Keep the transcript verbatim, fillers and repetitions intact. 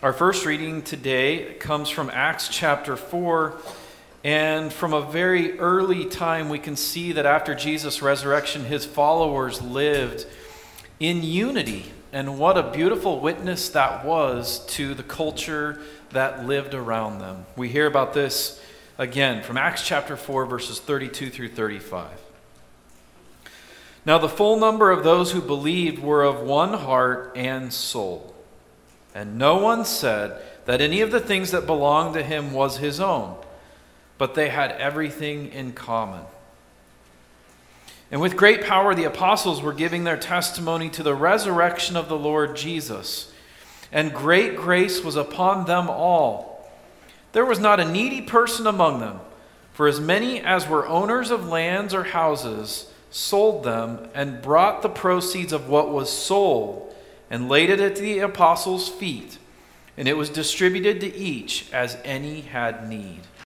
Our first reading today comes from Acts chapter four, and from a very early time we can see that after Jesus' resurrection, his followers lived in unity, and what a beautiful witness that was to the culture that lived around them. We hear about this again from Acts chapter four, verses thirty-two through thirty-five. Now the full number of those who believed were of one heart and soul. And no one said that any of the things that belonged to him was his own, but they had everything in common. And with great power the apostles were giving their testimony to the resurrection of the Lord Jesus, and great grace was upon them all. There was not a needy person among them, for as many as were owners of lands or houses sold them and brought the proceeds of what was sold and laid it at the apostles' feet, and it was distributed to each as any had need.